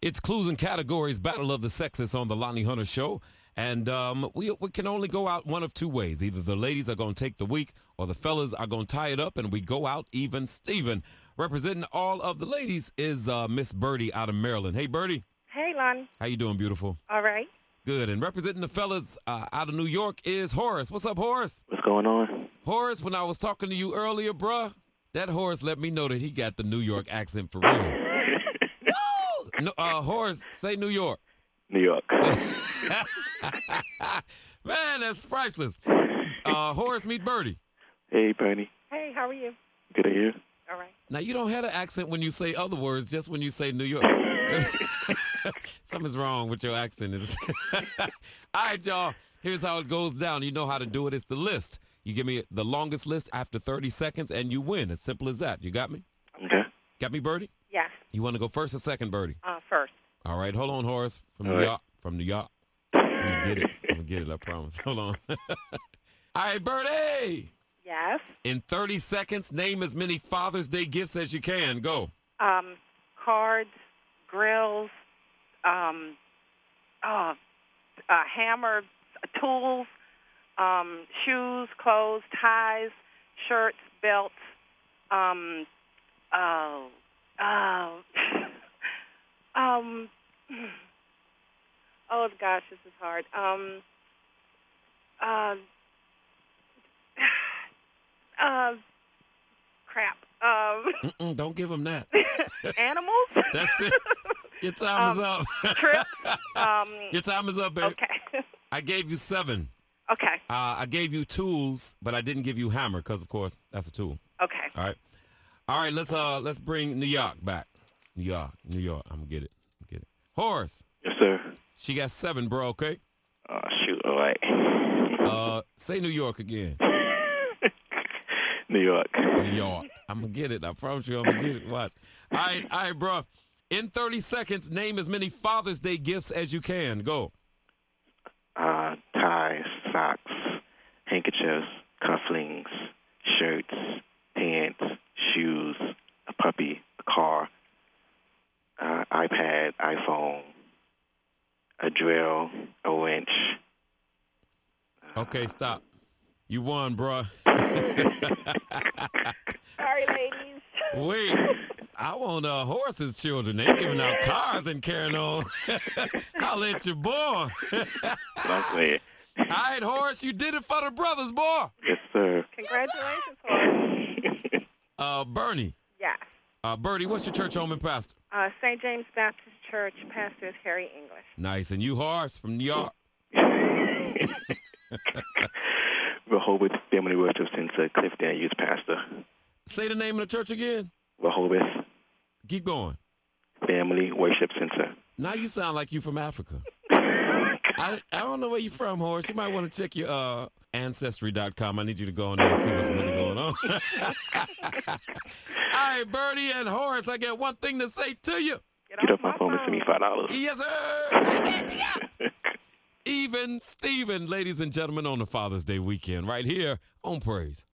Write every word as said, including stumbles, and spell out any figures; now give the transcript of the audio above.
It's Clues and Categories Battle of the Sexes on the Lonnie Hunter Show. And um, we, we can only go out one of two ways. Either the ladies are going to take the week or the fellas are going to tie it up and we go out even Steven. Representing all of the ladies is uh, Miss Birdie out of Maryland. Hey, Birdie. Hey, Lonnie. How you doing, beautiful? All right. Good. And representing the fellas uh, out of New York is Horace. What's up, Horace? What's going on? Horace, when I was talking to you earlier, bruh, that Horace let me know that he got the New York accent for real. No, uh, Horace, say New York. New York. Man, that's priceless. Uh, Horace, meet Birdie. Hey, Bernie. Hey, how are you? Good to hear you. All right. Now, you don't have an accent when you say other words, just when you say New York. Something's wrong with your accent. All right, y'all. Here's how it goes down. You know how to do it. It's the list. You give me the longest list after thirty seconds, and you win. As simple as that. You got me? Okay. Got me, Birdie? Yes. You want to go first or second, Birdie? Uh, first. All right, hold on, Horace. From All New right. York. From New York. I'm going to get it. I'm going to get it, I promise. Hold on. All right, Birdie. Yes. In thirty seconds, name as many Father's Day gifts as you can. Go. Um, cards, grills, um, uh, uh, hammer, tools, um, shoes, clothes, ties, shirts, belts, um, oh, oh, um, oh gosh, this is hard. Um, uh, uh, crap. Um, Mm-mm, don't give him that. animals? That's it. Your time is Um, up. Trips? Um, Your time is up, baby. okay. I gave you seven. Okay. Uh, I gave you tools, but I didn't give you hammer because, of course, that's a tool. Okay. All right. All right, let's uh let's bring New York back. New York, New York. I'm gonna get it. I'm gonna get it. Horace, Yes, sir. she got seven, bro, okay? Oh, shoot. All right. Uh say New York again. New York. New York. I'm gonna get it. I promise you I'm gonna get it. Watch. All right, all right, bro. In thirty seconds, name as many Father's Day gifts as you can. Go. Uh, ties, socks, handkerchiefs, cufflinks, shirts, pants, shoes, a puppy, a car, uh, iPad, iPhone, a drill, a wrench. Okay, stop. You won, bro. Sorry, ladies. Wait. I want uh, Horace's children. They giving out cards and carrying on. I'll let you, boy. That's me. All right, Horace, you did it for the brothers, boy. Yes, sir. Congratulations, Horace. Uh, Bernie. Yes. Uh, Birdie, what's your church home and pastor? Uh, Saint James Baptist Church, pastor is Harry English. Nice. And you, Horace, from New York? Rehoboth Family Worship Center, Clifton Youth Pastor. Say the name of the church again. Rehoboth Keep going. Family Worship Center. Now you sound like you from Africa. I, I don't know where you're from, Horace. You might want to check your uh, ancestry dot com. I need you to go on there and see what's really going on. All right, Birdie and Horace, I got one thing to say to you. Get off my phone and send me five dollars. Yes, sir. Even Steven, ladies and gentlemen, on the Father's Day weekend, right here on Praise.